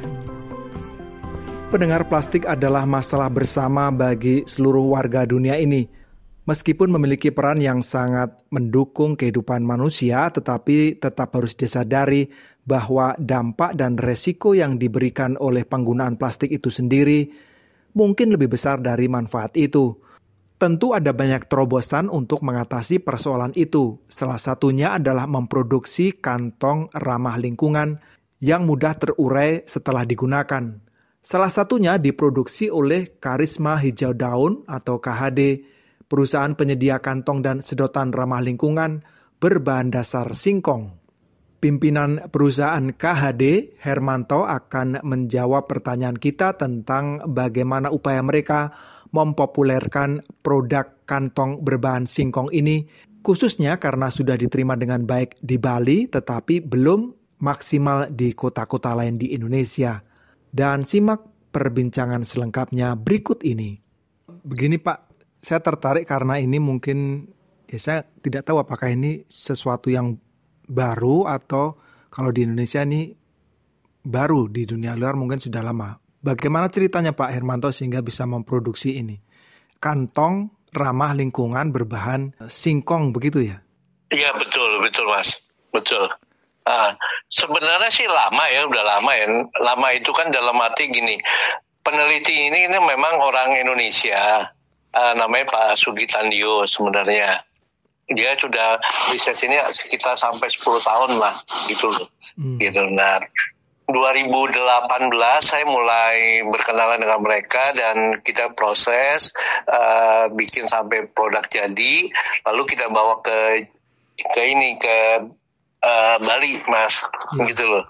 V: Pendengar, plastik adalah masalah bersama bagi seluruh warga dunia ini. Meskipun memiliki peran yang sangat mendukung kehidupan manusia, tetapi tetap harus disadari bahwa dampak dan resiko yang diberikan oleh penggunaan plastik itu sendiri mungkin lebih besar dari manfaat itu. Tentu ada banyak terobosan untuk mengatasi persoalan itu. Salah satunya adalah memproduksi kantong ramah lingkungan yang mudah terurai setelah digunakan. Salah satunya diproduksi oleh Karisma Hijau Daun atau KHD, perusahaan penyedia kantong dan sedotan ramah lingkungan berbahan dasar singkong. Pimpinan perusahaan KHD, Hermanto, akan menjawab pertanyaan kita tentang bagaimana upaya mereka mempopulerkan produk kantong berbahan singkong ini, khususnya karena sudah diterima dengan baik di Bali, tetapi belum maksimal di kota-kota lain di Indonesia. Dan simak perbincangan selengkapnya berikut ini. Begini Pak, saya tertarik karena ini mungkin, saya tidak tahu apakah ini sesuatu yang baru atau kalau di Indonesia ini baru, di dunia luar mungkin sudah lama. Bagaimana ceritanya Pak Hermanto sehingga bisa memproduksi ini? Kantong ramah lingkungan berbahan singkong begitu ya?
W: Iya betul Mas, betul. Sebenarnya sih lama ya, udah lama ya. Lama itu kan dalam arti gini, peneliti ini memang orang Indonesia, namanya Pak Sugitandio sebenarnya. Dia sudah riset ini sekitar sampai 10 tahun lah, gitu loh. Gitu. Nah, 2018 saya mulai berkenalan dengan mereka dan kita proses, bikin sampai produk jadi, lalu kita bawa ke Bali, Mas, gitu loh.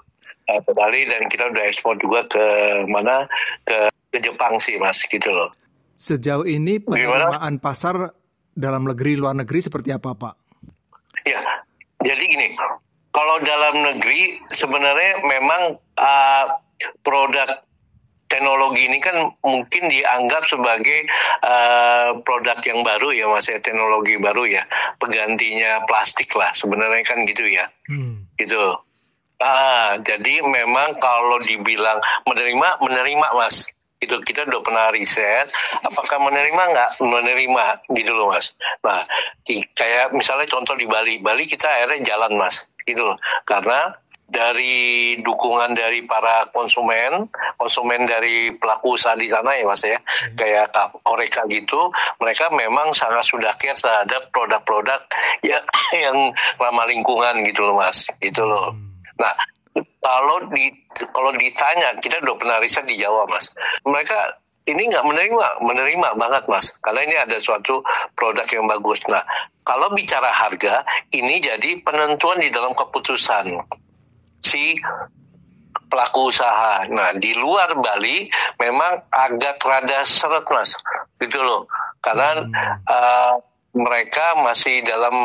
W: ke Bali, dan kita udah ekspor juga ke mana, ke Jepang sih Mas, gitu loh.
V: Sejauh ini penerimaan pasar dalam negeri, luar negeri seperti apa Pak?
W: Ya, jadi gini, kalau dalam negeri sebenarnya memang produk teknologi ini kan mungkin dianggap sebagai produk yang baru ya Mas, ya, teknologi baru ya, penggantinya plastik lah sebenarnya kan gitu ya, gitu. Jadi memang kalau dibilang menerima Mas, itu kita udah pernah riset, apakah nggak menerima gitu loh Mas. Nah, kayak misalnya contoh di Bali kita akhirnya jalan Mas, gitu loh, karena dari dukungan dari para konsumen dari pelaku usaha di sana ya Mas ya, kayak Horeca gitu, mereka memang sangat sudah care terhadap produk-produk yang ramah lingkungan gitu loh Mas, gitu loh. Nah, kalau ditanya, kita udah pernah riset di Jawa Mas, mereka ini nggak menerima banget Mas, karena ini ada suatu produk yang bagus. Nah, kalau bicara harga, ini jadi penentuan di dalam keputusan si pelaku usaha. Nah, di luar Bali memang agak rada seret Mas, gitu loh, karena mereka masih dalam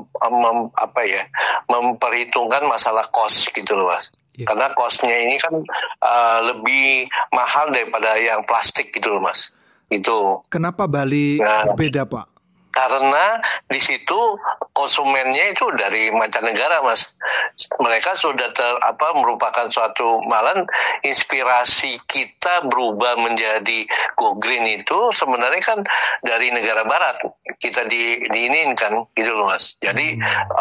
W: memperhitungkan masalah cost gitu loh Mas. Karena cost-nya ini kan lebih mahal daripada yang plastik gitu loh Mas. Gitu.
V: Kenapa Bali berbeda Pak?
W: Karena di situ konsumennya itu dari mancanegara Mas. Mereka sudah merupakan suatu malah inspirasi kita berubah menjadi go green itu sebenarnya kan dari negara barat. Kita diinin kan gitu loh Mas. Jadi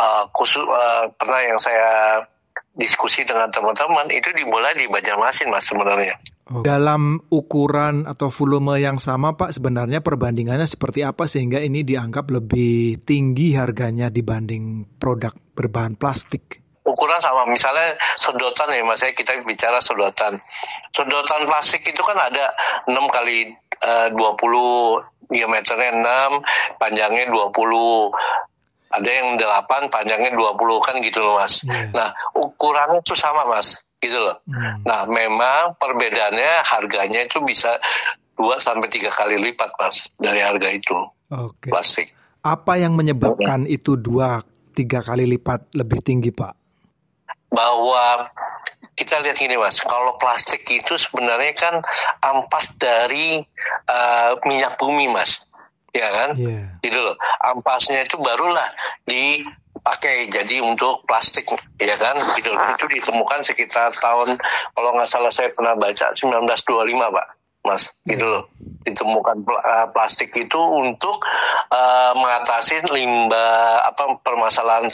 W: pernah yang saya diskusi dengan teman-teman itu dimulai di Banjarmasin Mas sebenarnya.
V: Dalam ukuran atau volume yang sama Pak, sebenarnya perbandingannya seperti apa sehingga ini dianggap lebih tinggi harganya dibanding produk berbahan plastik?
W: Ukuran sama, misalnya sedotan ya Mas, kita bicara sedotan. Sedotan plastik itu kan ada 6 kali 20, diameternya 6, panjangnya 20. Ada yang 8, panjangnya 20 kan gitu loh Mas. Nah, ukurannya itu sama Mas, gitu loh. Nah, memang perbedaannya harganya itu bisa 2-3 kali lipat Mas dari harga itu. Plastik.
V: Apa yang menyebabkan itu 2-3 kali lipat lebih tinggi Pak?
W: Bahwa kita lihat gini Mas, kalau plastik itu sebenarnya kan ampas dari minyak bumi Mas. Ya kan, gitu loh. Ampasnya itu barulah dipakai jadi untuk plastik, ya kan, gitu. Itu ditemukan sekitar tahun, kalau nggak salah saya pernah baca 1925 Pak, Mas, gitu loh. Ditemukan plastik itu untuk mengatasi limbah permasalahan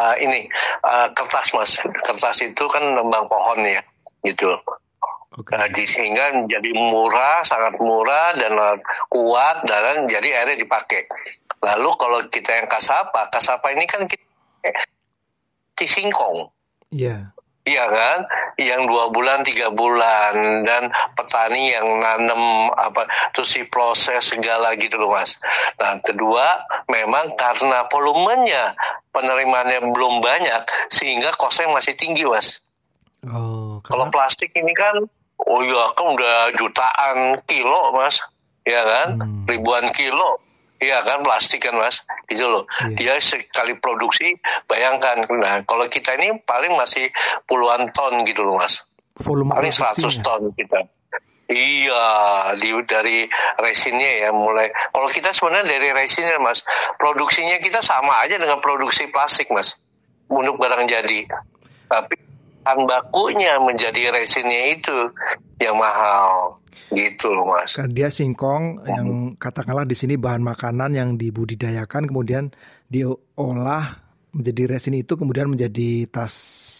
W: kertas Mas. Kertas itu kan nembang pohon ya, gitu. Sehingga menjadi murah, sangat murah dan kuat, dan jadi akhirnya dipakai. Lalu kalau kita yang kasapa ini kan kita singkong. Iya kan, yang 2 bulan, 3 bulan, dan petani yang nanam terus diproses segala gitu loh Mas. Nah, kedua, memang karena volumenya penerimaannya belum banyak, sehingga kosnya masih tinggi Mas. Kalau plastik ini kan kan udah jutaan kilo Mas, ya kan, ribuan kilo, ya kan, plastik kan Mas, gitu loh. Dia sekali produksi, bayangkan. Nah, kalau kita ini paling masih puluhan ton gitu loh Mas, paling 100 ton kita. Iya, dari resinnya ya mulai. Kalau kita sebenarnya dari resinnya Mas, produksinya kita sama aja dengan produksi plastik Mas, untuk barang jadi. Tapi bahan bakunya menjadi resinnya itu yang mahal gitu loh Mas.
V: Kan dia singkong yang katakanlah di sini bahan makanan yang dibudidayakan kemudian diolah menjadi resin itu kemudian menjadi tas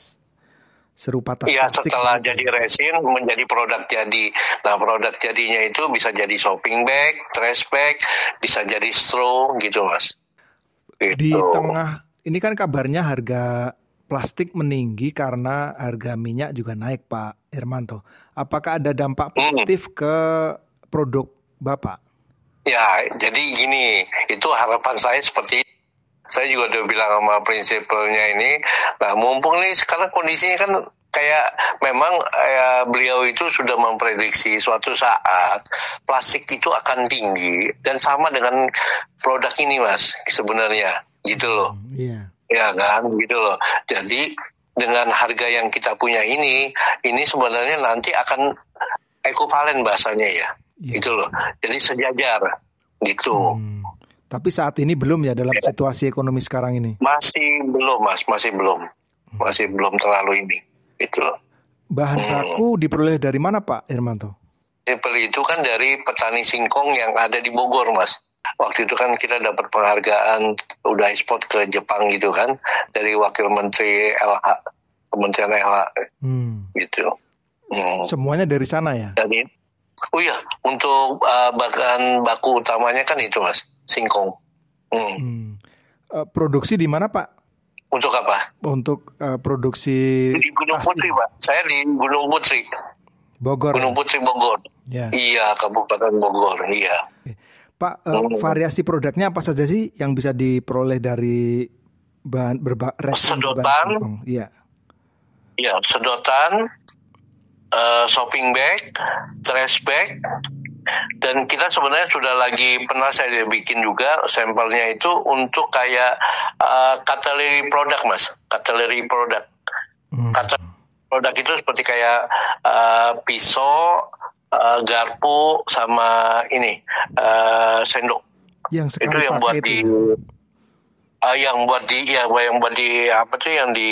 V: serupa tas plastik.
W: Setelah jadi resin menjadi produk jadi. Nah, produk jadinya itu bisa jadi shopping bag, trash bag, bisa jadi straw gitu Mas. Gitu.
V: Di tengah ini kan kabarnya harga plastik meninggi karena harga minyak juga naik Pak Hermanto. Apakah ada dampak positif ke produk Bapak?
W: Ya, jadi gini, itu harapan saya seperti itu. Saya juga udah bilang sama prinsipalnya ini. Nah, mumpung nih sekarang kondisinya kan kayak memang beliau itu sudah memprediksi suatu saat plastik itu akan tinggi dan sama dengan produk ini Mas sebenarnya gitu loh.
V: Iya.
W: Ya kan gitu loh. Jadi dengan harga yang kita punya ini sebenarnya nanti akan ekuvalen bahasanya ya. Gitu loh. Jadi sejajar gitu.
V: Tapi saat ini belum ya dalam situasi ekonomi sekarang ini?
W: Masih belum Mas, masih belum terlalu ini. Itu loh.
V: Bahan baku diperoleh dari mana Pak Hermanto?
W: Dibeli itu kan dari petani singkong yang ada di Bogor Mas. Waktu itu kan kita dapat penghargaan udah ekspor ke Jepang gitu kan dari Wakil Menteri LH, Kementerian LH gitu.
V: Semuanya dari sana ya?
W: Oh iya, untuk bahan baku utamanya kan itu Mas, singkong.
V: Produksi di mana Pak?
W: Untuk apa?
V: Untuk produksi
W: di Gunung Putri Pak. Saya di Gunung Putri.
V: Bogor.
W: Gunung Putri Bogor.
V: Ya.
W: Iya, Kabupaten Bogor. Iya.
V: Pak, variasi produknya apa saja sih yang bisa diperoleh dari bahan
W: sedotan?
V: Iya.
W: Iya, sedotan, shopping bag, trash bag, dan kita sebenarnya sudah lagi pernah saya bikin juga sampelnya itu untuk kayak cutlery produk Mas, cutlery produk. Produk itu seperti kayak pisau, garpu sama ini sendok.
V: Yang
W: itu yang buat di yang buat di apa tuh yang di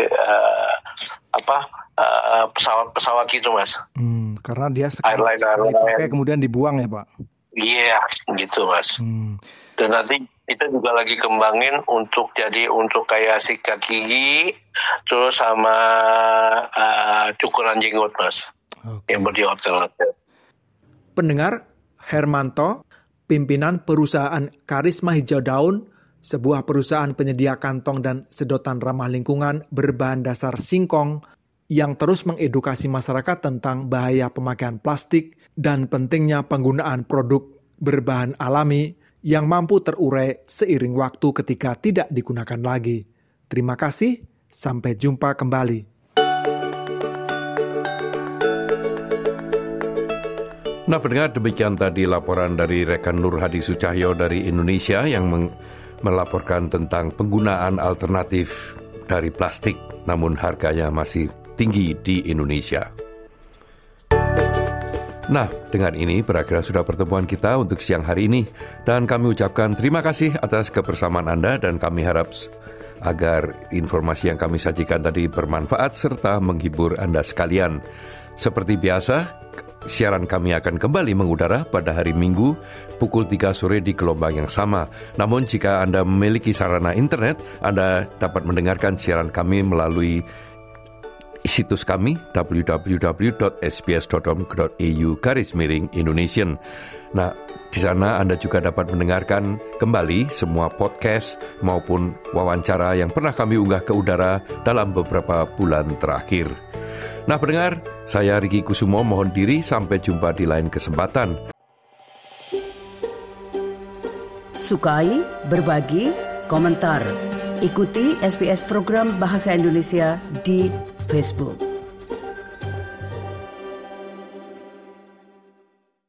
W: pesawat gitu Mas.
V: Karena dia sekali pakai kemudian dibuang ya Pak.
W: Iya, gitu Mas. Dan nanti kita juga lagi kembangin untuk kayak sikat gigi, terus sama cukuran jenggot Mas. Yang di hotel-hotel.
V: Pendengar, Hermanto, pimpinan perusahaan Karisma Hijau Daun, sebuah perusahaan penyedia kantong dan sedotan ramah lingkungan berbahan dasar singkong yang terus mengedukasi masyarakat tentang bahaya pemakaian plastik dan pentingnya penggunaan produk berbahan alami yang mampu terurai seiring waktu ketika tidak digunakan lagi. Terima kasih, sampai jumpa kembali.
C: Nah, pendengar, demikian tadi laporan dari rekan Nur Hadi Sucahyo dari Indonesia yang melaporkan tentang penggunaan alternatif dari plastik, namun harganya masih tinggi di Indonesia. Nah, dengan ini berakhir sudah pertemuan kita untuk siang hari ini, dan kami ucapkan terima kasih atas kebersamaan Anda, dan kami harap agar informasi yang kami sajikan tadi bermanfaat serta menghibur Anda sekalian. Seperti biasa, siaran kami akan kembali mengudara pada hari Minggu pukul 3 sore di gelombang yang sama. Namun jika Anda memiliki sarana internet, Anda dapat mendengarkan siaran kami melalui situs kami www.sbs.com.au/Indonesian. Nah, di sana Anda juga dapat mendengarkan kembali semua podcast maupun wawancara yang pernah kami unggah ke udara dalam beberapa bulan terakhir. Nah, pendengar, saya Riki Kusumo mohon diri, sampai jumpa di lain kesempatan.
A: Sukai, berbagi, komentar. Ikuti SBS program Bahasa Indonesia di Facebook.